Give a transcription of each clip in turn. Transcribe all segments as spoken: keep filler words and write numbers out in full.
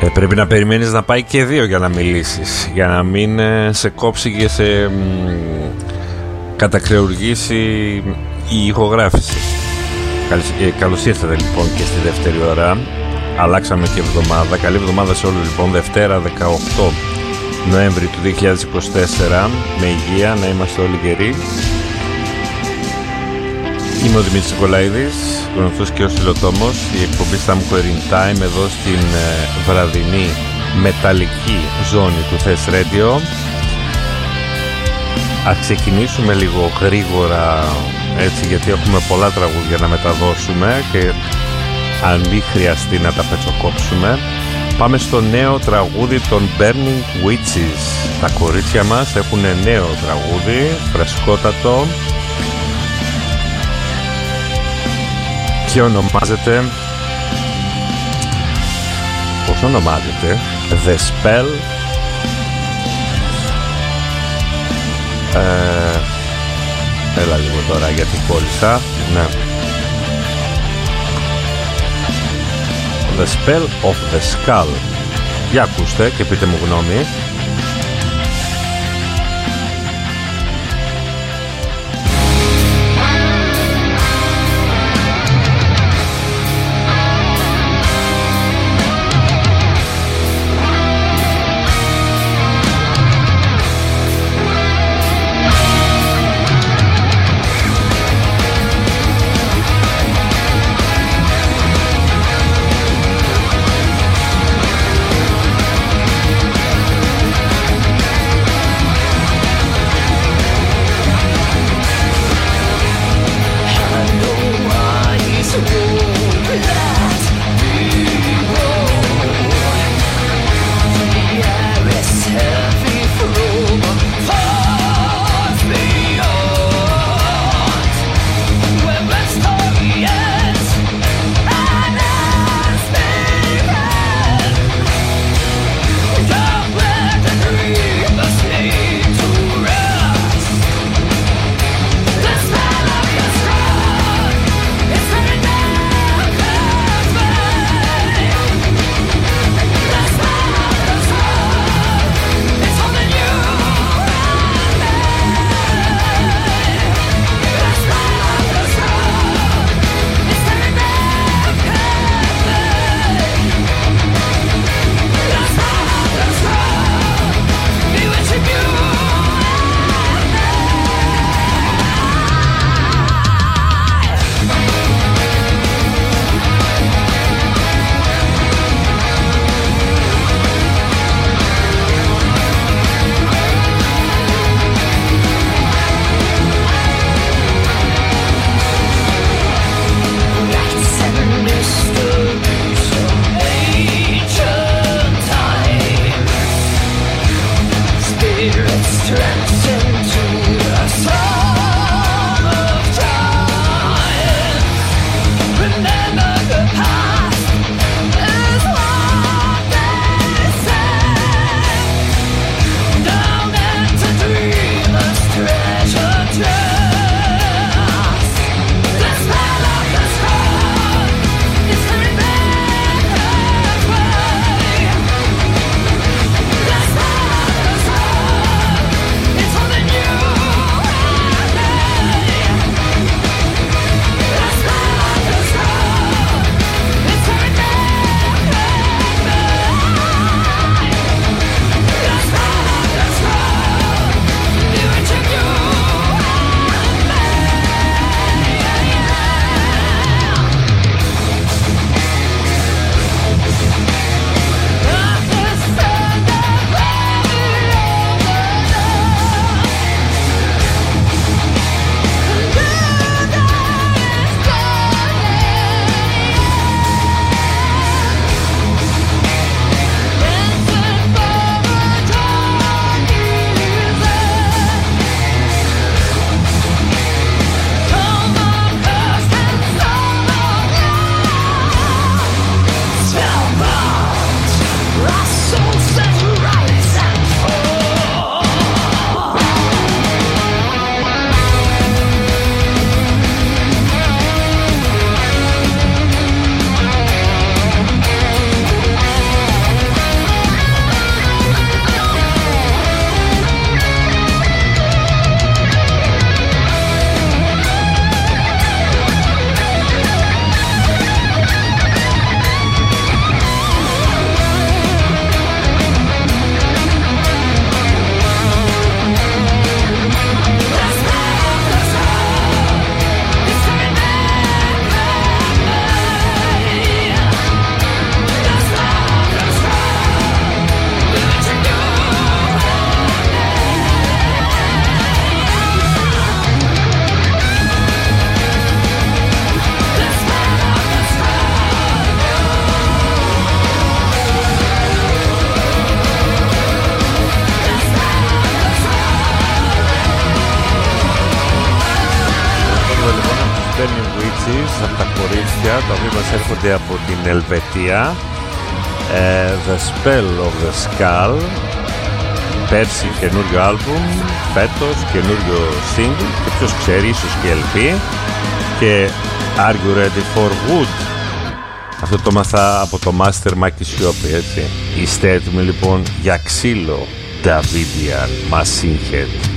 Ε, πρέπει να περιμένεις να πάει και δύο για να μιλήσεις, για να μην ε, σε κόψει και σε μ, κατακρεουργήσει η ηχογράφηση. Καλώς, ε, καλώς ήρθατε λοιπόν και στη δεύτερη ώρα. Αλλάξαμε και εβδομάδα. Καλή εβδομάδα σε όλους λοιπόν. Δευτέρα δεκαοκτώ Νοέμβρη του δύο χιλιάδες είκοσι τέσσερα. Με υγεία, να είμαστε όλοι γεροί. Είμαι ο Δημήτρης Νικολαίδης, γνωστός και ως Φιλοτόμος. Η εκπομπή Στάμκο In Time εδώ στην ε, βραδινή μεταλλική ζώνη του Thess Radio. Ας ξεκινήσουμε λίγο γρήγορα, έτσι, γιατί έχουμε πολλά τραγούδια να μεταδώσουμε και αν μη χρειαστεί να τα πετσοκόψουμε. Πάμε στο νέο τραγούδι των Burning Witches. Τα κορίτσια μας έχουν νέο τραγούδι, φρεσκότατο, και ονομάζεται, πώς ονομάζεται, The Spell. ε, έλα λίγο τώρα γιατί κόλλησα. Ναι, The Spell of the Skull. Για ακούστε και πείτε μου γνώμη. τα οποία μας έρχονται από την Ελβετία. uh, The Spell of the Skull, πέρσι καινούριο άλμπουμ, φέτος καινούριο single και ποιος ξέρει, ίσως και ελ πι. Και Are You Ready for Wood? Αυτό το μάθα από το Master Μάκη Σιώπη, έτσι. Είστε έτοιμοι λοιπόν για ξύλο Davidian Machine Head?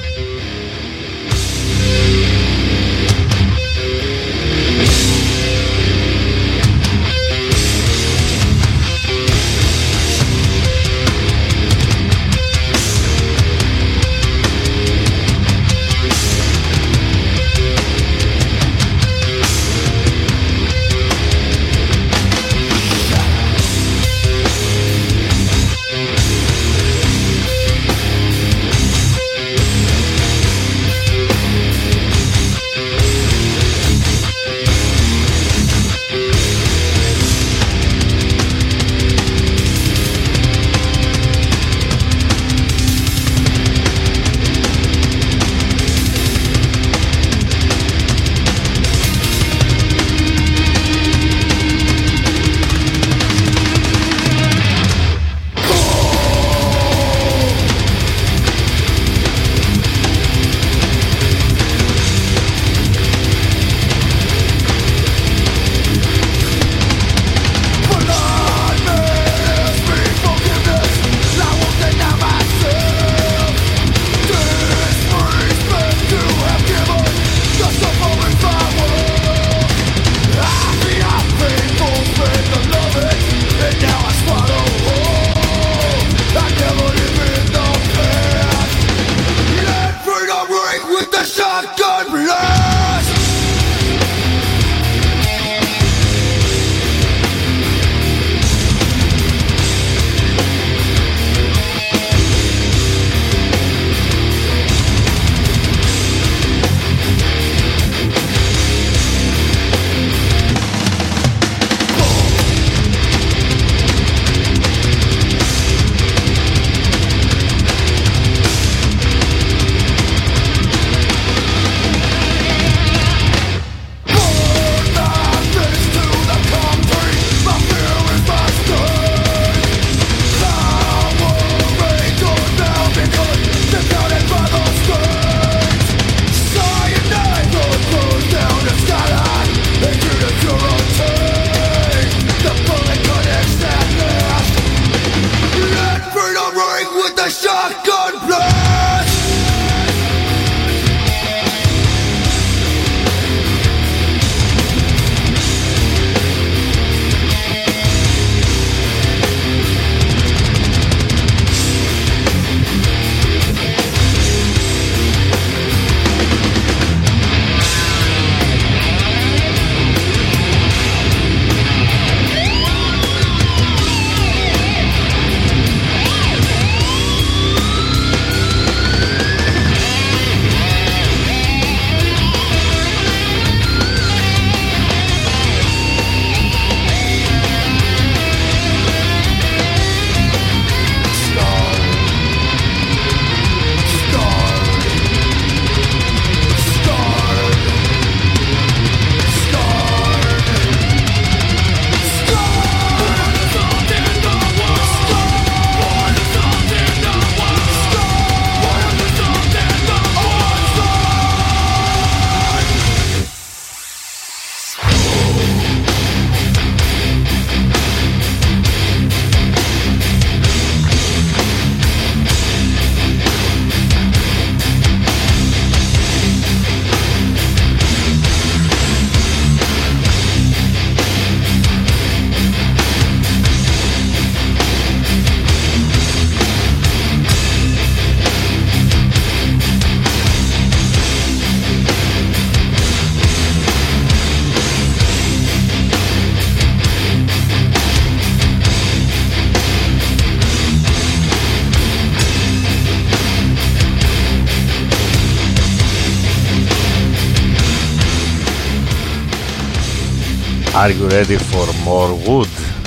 Are you ready for more wood?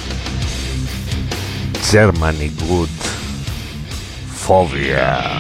Germany good. Phobia.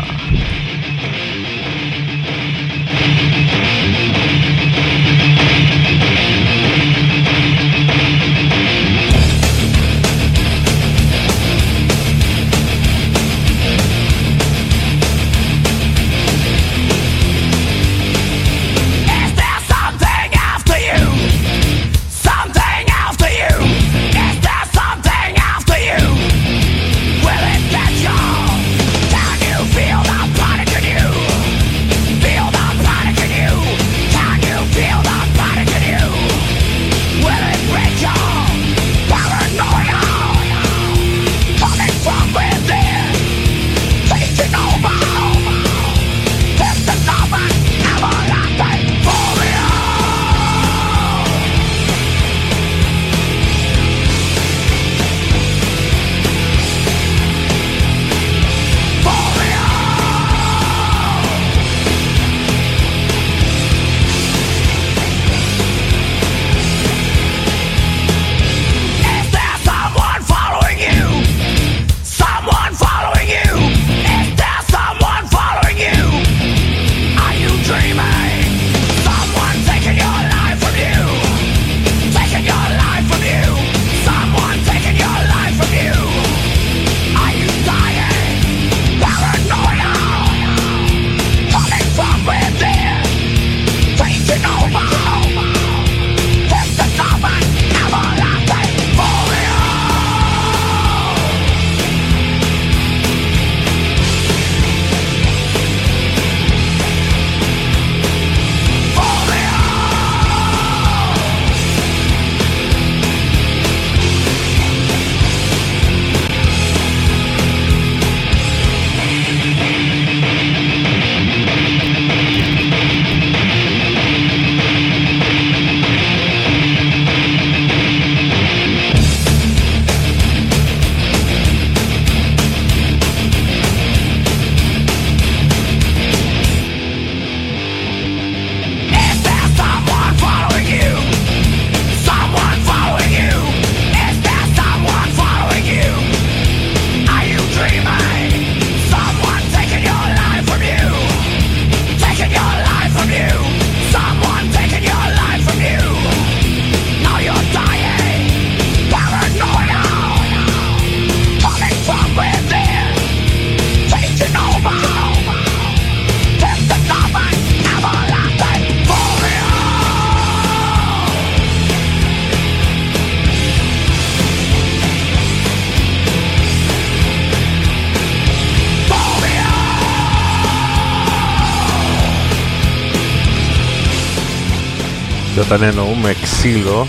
όταν εννοούμε ξύλο,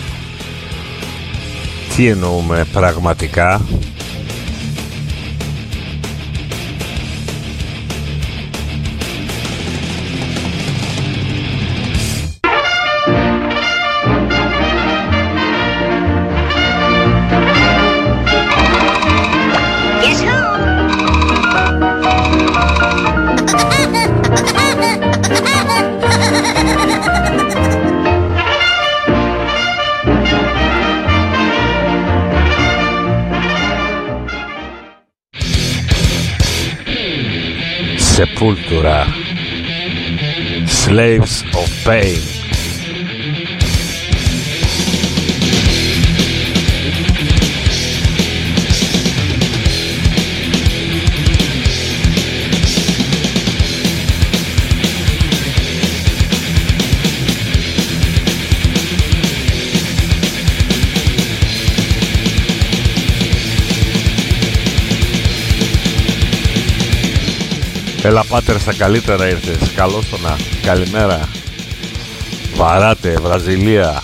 τι εννοούμε πραγματικά? Sepultura, Slaves of Pain. Έλα πάτερ, στα καλύτερα ήρθες. Καλώς το να. Καλημέρα. Βαράτε, Βραζιλία.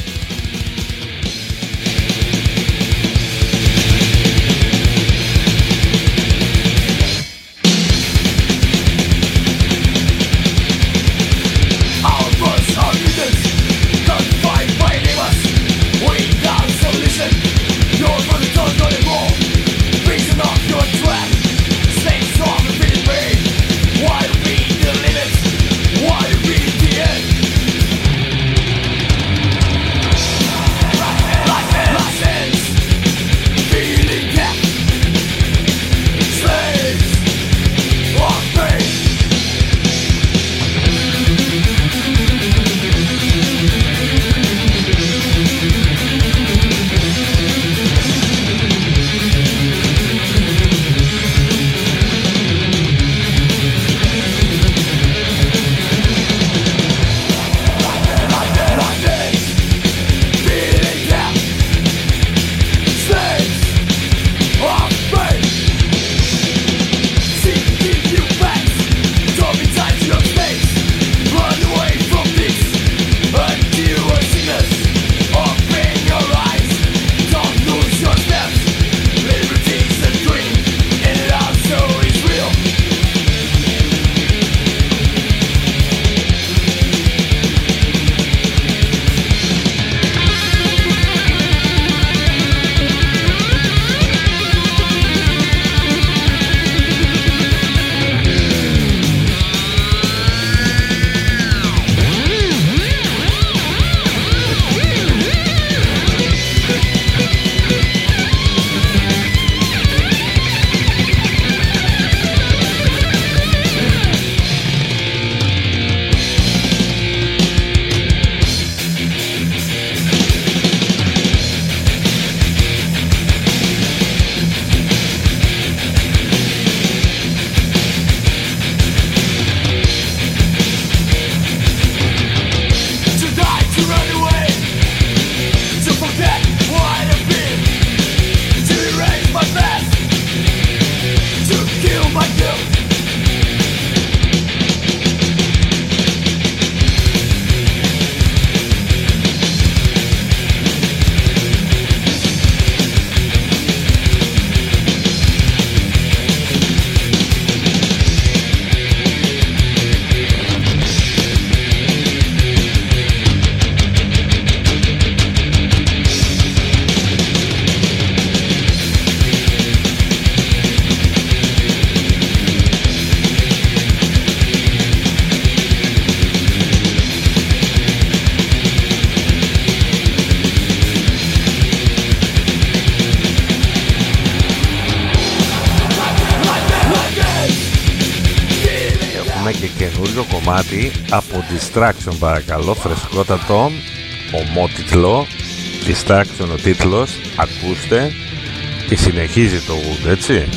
Κομμάτι από Distraction, παρακαλώ, φρεσκότατο, ομότιτλο, Distraction ο τίτλος, ακούστε, και συνεχίζει το Wood, έτσι,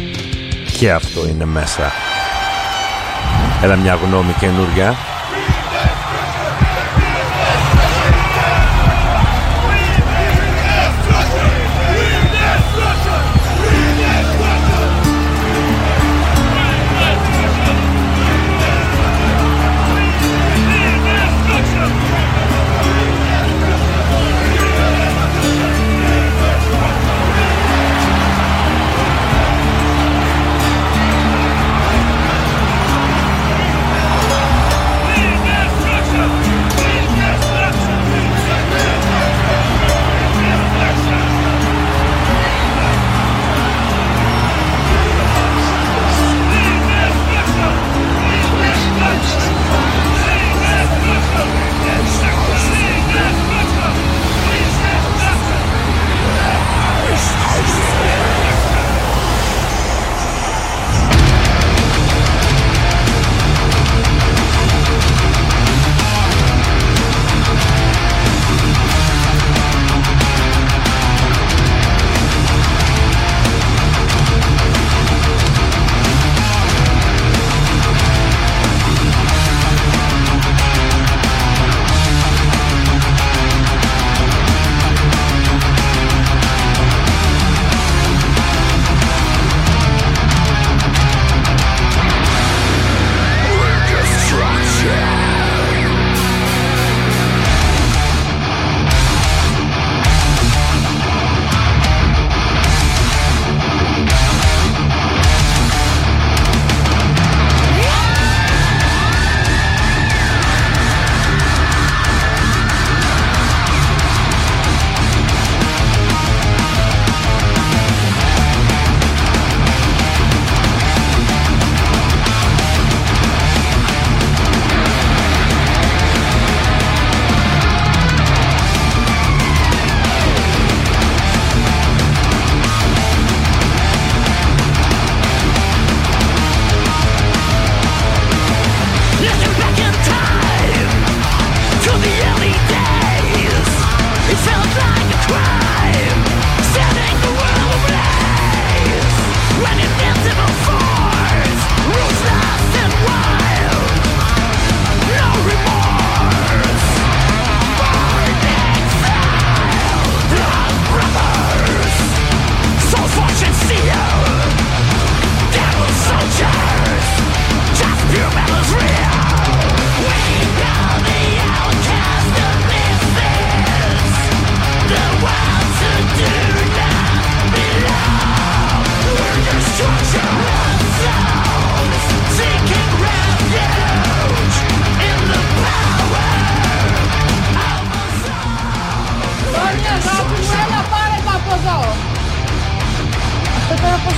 και αυτό είναι μέσα. Έλα μια γνώμη καινούρια.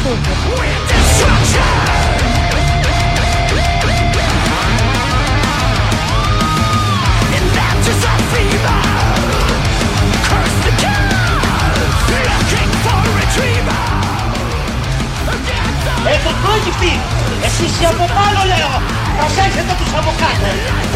Έχω πρόγυπτη! Εσείς οι από πάνω λέω! Προσέχετε τους από κάτω!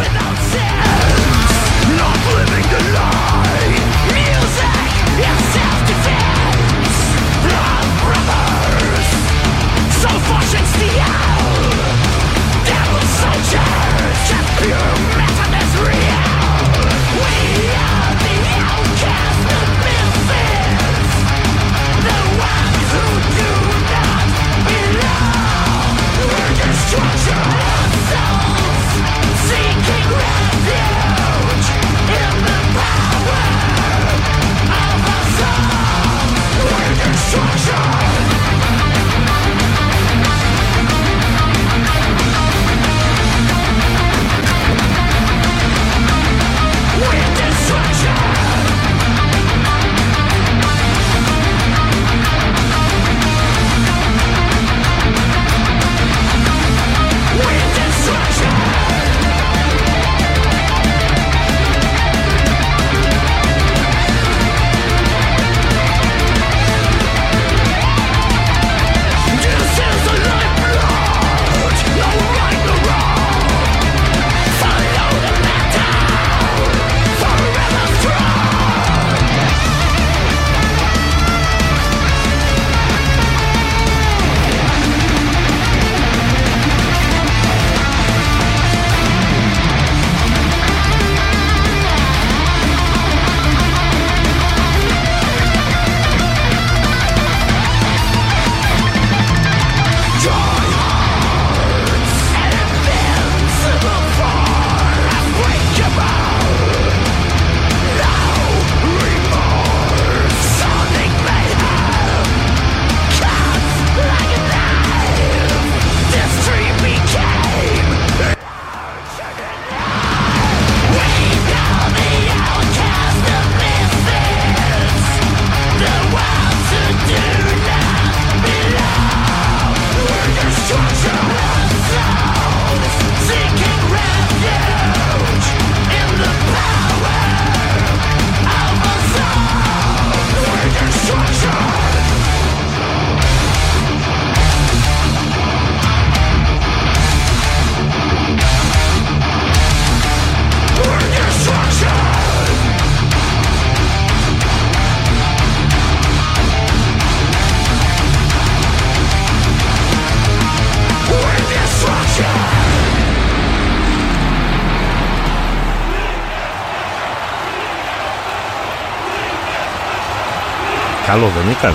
Καλό δεν ήταν?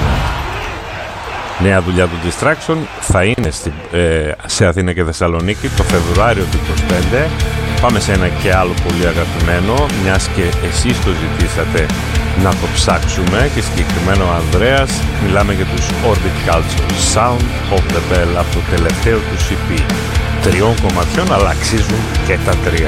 Νέα δουλειά του Distraction θα είναι στη, ε, σε Αθήνα και Θεσσαλονίκη το Φεβρουάριο του είκοσι πέντε. Πάμε σε ένα και άλλο πολύ αγαπημένο, μιας και εσείς το ζητήσατε να το ψάξουμε, και συγκεκριμένο ο Ανδρέας. Μιλάμε για τους Orbit Culture, Sound of the Bell, από το τελευταίο του σι πι. Τριών κομματιών, αλλά αξίζουν και τα τρία.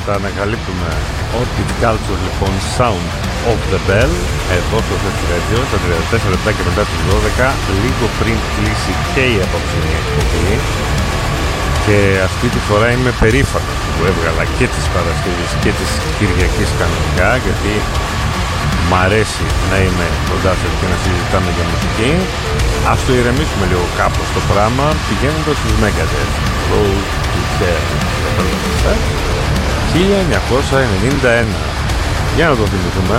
θα ανακαλύπτουμε ότι την culture λοιπόν Sound of the Bell εδώ στο Zest Radio τα τριάντα τέσσερα λεπτά και μετά τις δώδεκα, λίγο πριν κλείσει και η απόψινή εκπομπή. Και αυτή τη φορά είμαι περήφανος που έβγαλα και τις Παρασκευής και τις Κυριακής κανονικά, γιατί μ' αρέσει να είμαι κοντά σας και να συζητάμε για μουσική. Ας το ηρεμήσουμε λίγο κάπως το πράγμα πηγαίνοντας στους Megadeth. Road to Hell χίλια εννιακόσια ενενήντα ένα. Για να το θυμηθούμε.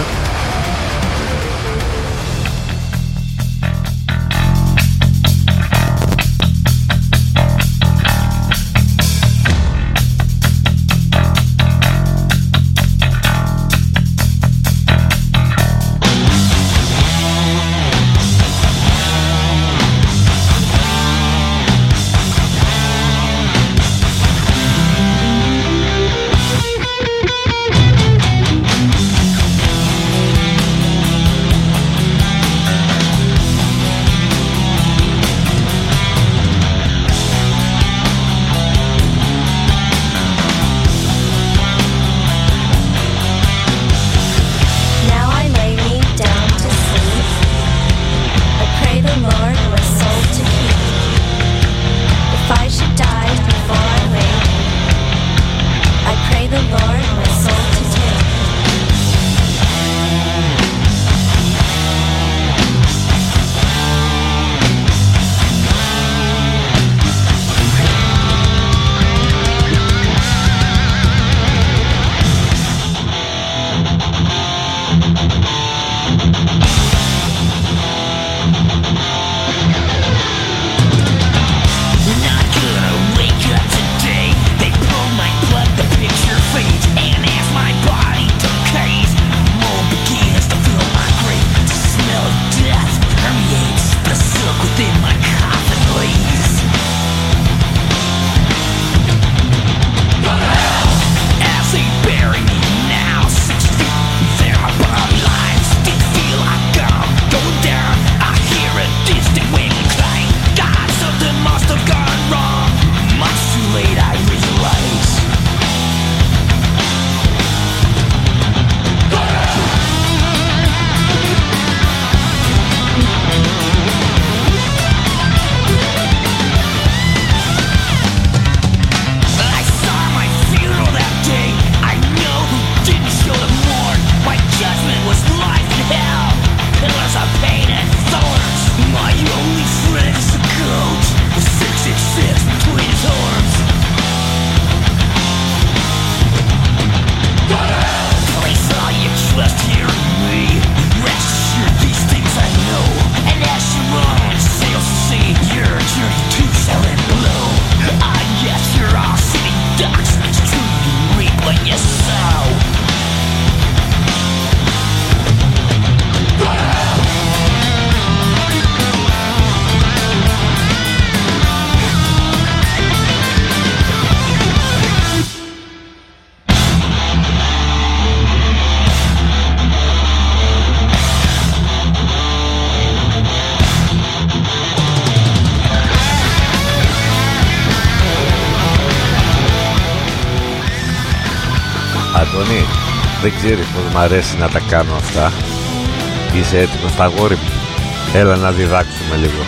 Αντώνη, δεν ξέρεις πως μ' αρέσει να τα κάνω αυτά. Είσαι έτοιμος, τα αγόρι μου? Έλα να διδάξουμε λίγο.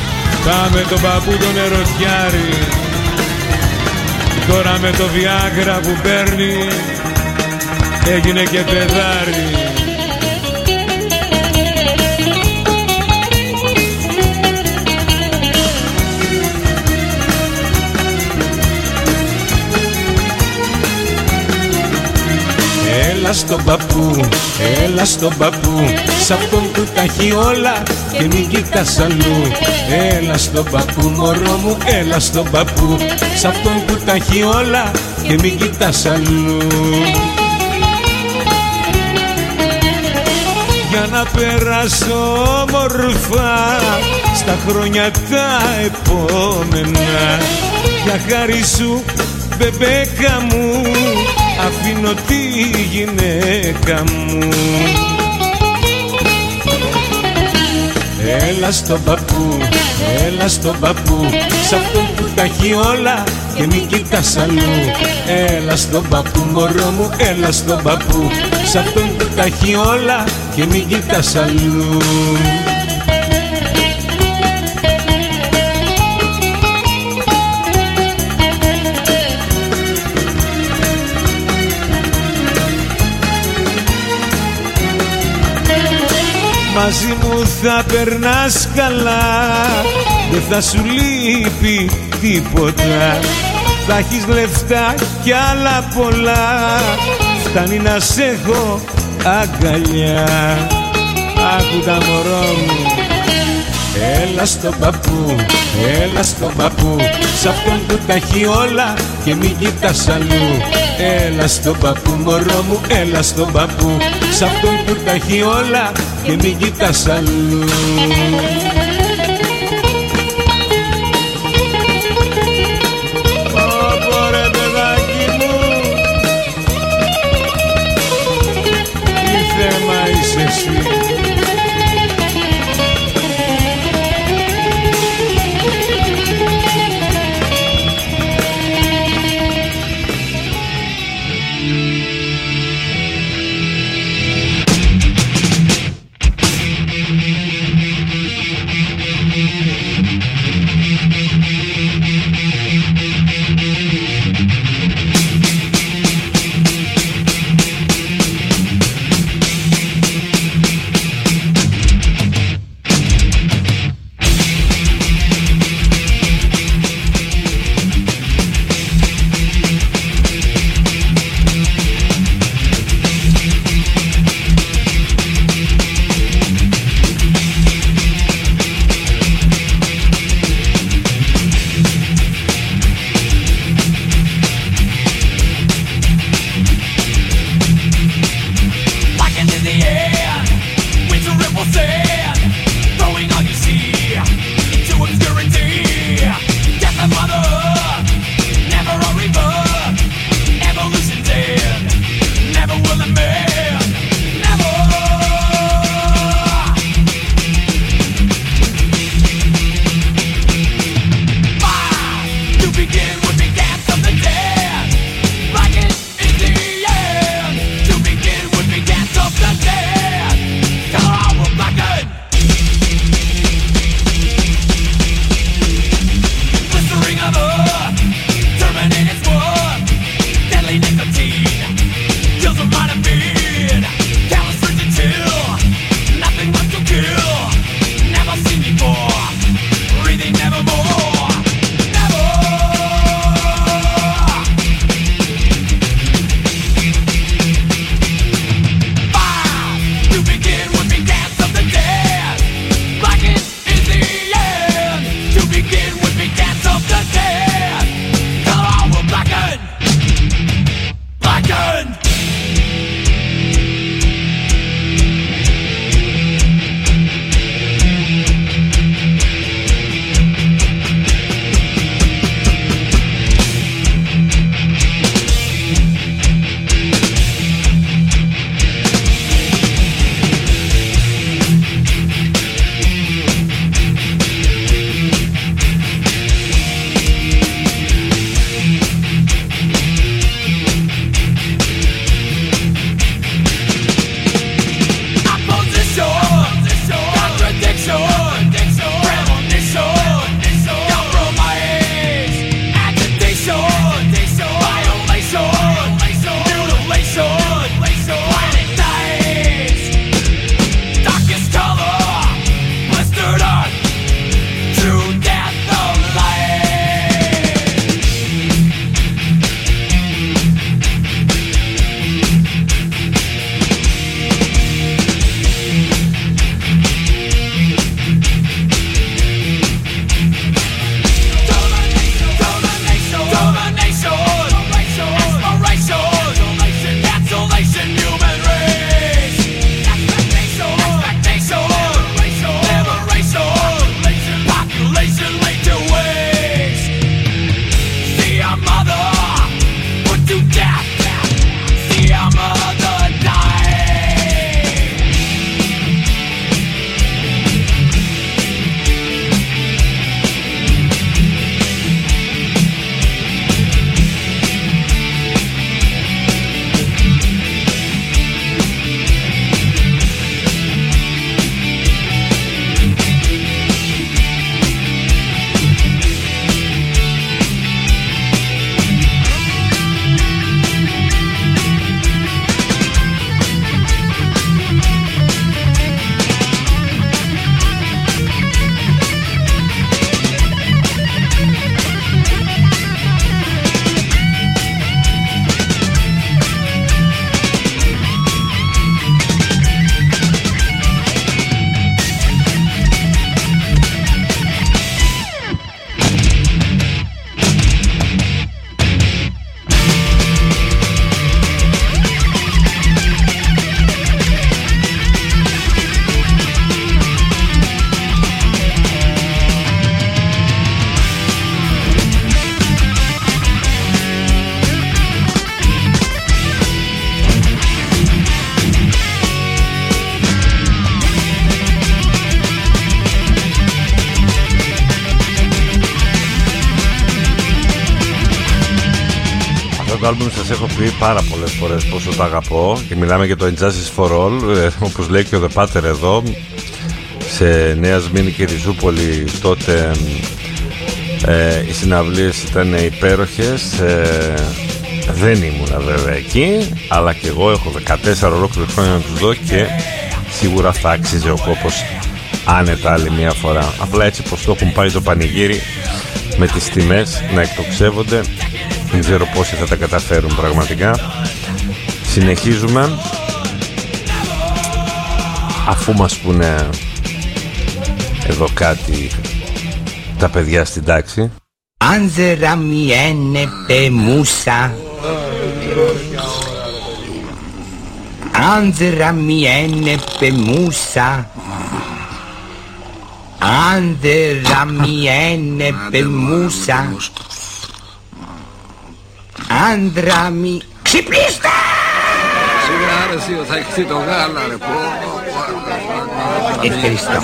Πάμε τον παππού τον ερωτιάρη, τώρα με το Viagra που παίρνει έγινε και παιδάρι. Έλα στον παππού, έλα στον παππού, σ' αυτόν που τα έχει όλα και μην κοιτάς αλλού. Έλα στον παππού μωρό μου, έλα στον παππού, σ' αυτόν που τα έχει όλα και μην κοιτάς αλλού. Για να περάσω όμορφα στα χρόνια τα επόμενα, για χάρη σου μπεμπέκα μου αφήνω τη γυναίκα μου. Έλα στον παππού, έλα στον παππού, σ' αυτόν που τα έχει όλα και μην κοιτάς αλλού. Έλα στον παππού μωρό μου, έλα στον παππού, σ' αυτόν που τα έχει όλα και μην κοιτάς αλλού. Μαζί μου θα περνάς καλά, δεν θα σου λείπει τίποτα. Θα έχεις λεφτά κι άλλα πολλά, φτάνει να σ' έχω αγκαλιά. Άκου τα μωρό μου, έλα στον παππού, έλα στον παππού, σ' αυτόν που τα έχει όλα και μην κοιτάς αλλού. Έλα στον παππού μωρό μου, έλα στον παππού, σ' αυτόν που τα έχει όλα και μην κοιτάς αλλού. Ω ρε παιδάκι μου, τι θέμα είσαι εσύ. το άλμπουμ σας έχω πει πάρα πολλές φορές πόσο το αγαπώ και μιλάμε για το Injustice for All, ε, όπως λέει και ο The Pater εδώ, σε Νέα Σμήνη και Ριζούπολη τότε ε, οι συναυλίες ήταν υπέροχες, ε, δεν ήμουνα βέβαια εκεί, αλλά και εγώ έχω δεκατέσσερα ολόκληρα χρόνια να τους δω και σίγουρα θα άξιζε ο κόπος άνετα άλλη μια φορά. Απλά έτσι πως το έχουν πάει το πανηγύρι με τις τιμές να εκτοξεύονται, δεν ξέρω πόσοι θα τα καταφέρουν πραγματικά. Συνεχίζουμε, αφού μας πούνε εδώ κάτι τα παιδιά στην τάξη. Άνζερα μιένε πεμούσα, Άνζερα μιένε πεμούσα, Άνδερα μιένε πεμούσα, Άνδρα μι... Ξυπνήστε! Σιγά ρε εσύ, θα εκθεί το γάλα ρε πω. Ευχαριστώ.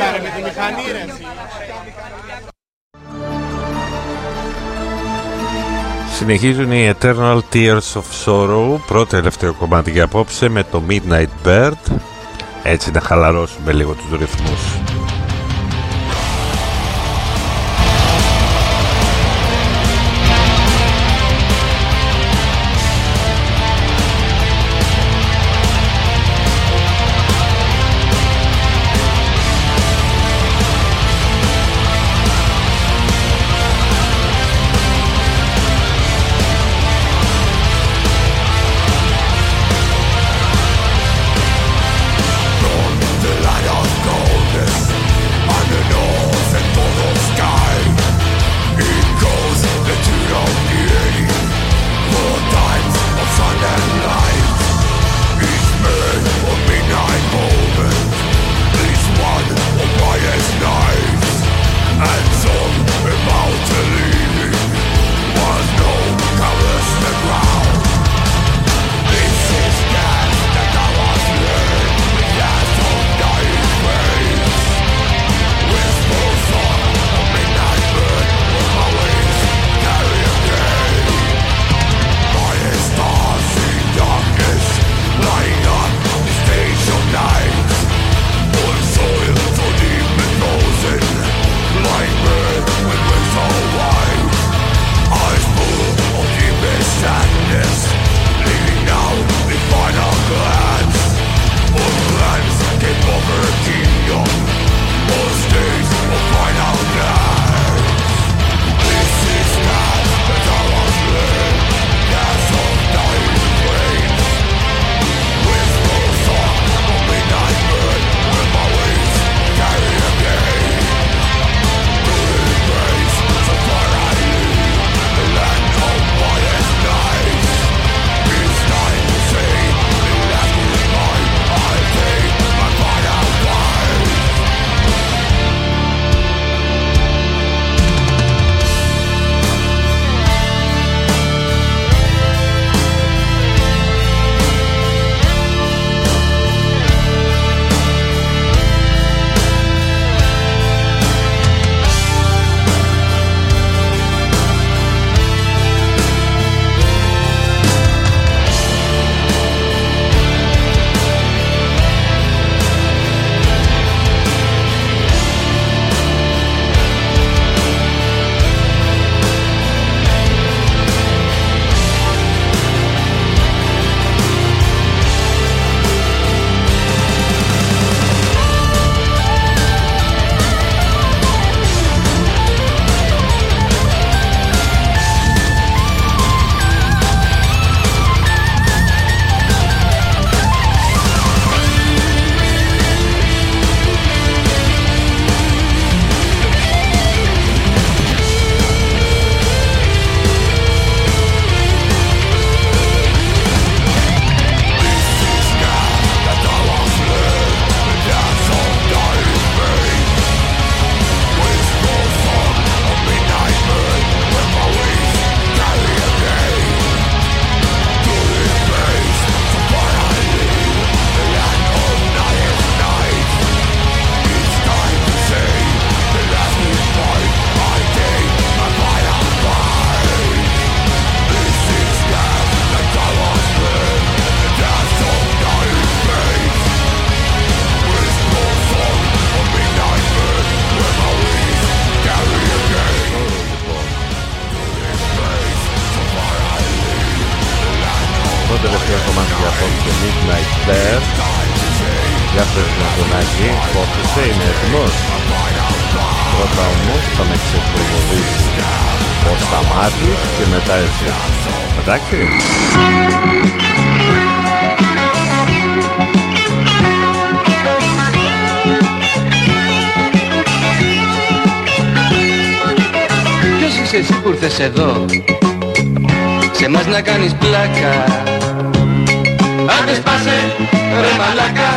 Συνεχίζουν οι Eternal Tears of Sorrow, πρώτο τελευταίο κομμάτι για απόψε με το Midnight Bird. Έτσι να χαλαρώσουμε λίγο τους ρυθμούς. The light of gold is Για πες με τον Άκη, πόθησε, είναι έτοιμος? Πρώτα όμως θα με ξεκροβοδίσει ο Σταμάτης και μετά εσύ. Εντάξει? Ποιος είσαι εσύ που ήρθες εδώ, σε μας να κάνεις πλάκα? Άντε σπάσε ρε μαλάκα.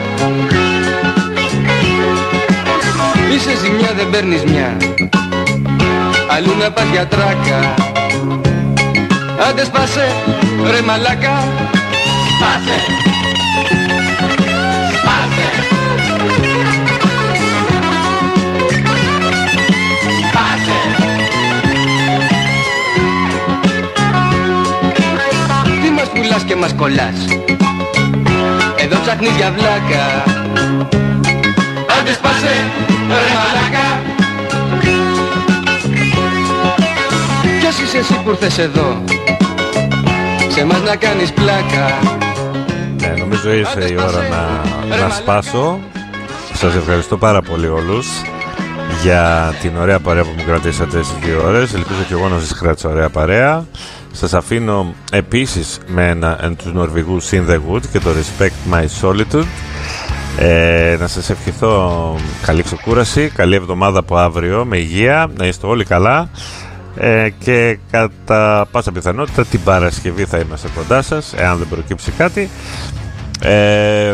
Είσαι ζημιά δεν παίρνεις μια, αλλού να πας για τράκα. Άντε σπάσε ρε μαλάκα. Σπάσε, σπάσε, σπάσε. Τι μας πουλάς και μας κολλάς, εδώ ψάχνεις για βλάκα. Άντε σπάσε ρε μαλάκα. Ποιος είσαι εσύ που ήρθες εδώ, σε μας να κάνεις πλάκα? Ναι, νομίζω ήρθε η ώρα να, να σπάσω. Σας ευχαριστώ πάρα πολύ όλους για την ωραία παρέα που μου κρατήσατε στις δύο ώρες. Ελπίζω και εγώ να σας κράτησα ωραία παρέα. Σας αφήνω επίσης με ένα εν τους Νορβηγούς In The Wood και το Respect My Solitude. Ε, να σας ευχηθώ καλή ξεκούραση, καλή εβδομάδα από αύριο με υγεία, να είστε όλοι καλά, ε, και κατά πάσα πιθανότητα την Παρασκευή θα είμαστε κοντά σας, εάν δεν προκύψει κάτι. ε,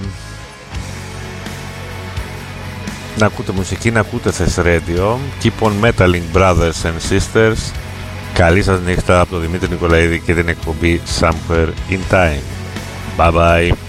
να ακούτε μουσική, να ακούτε Θες Radio. Keep on metaling brothers and sisters. Καλή σας νύχτα από τον Δημήτρη Νικολαίδη και την εκπομπή Somewhere in Time. Bye bye.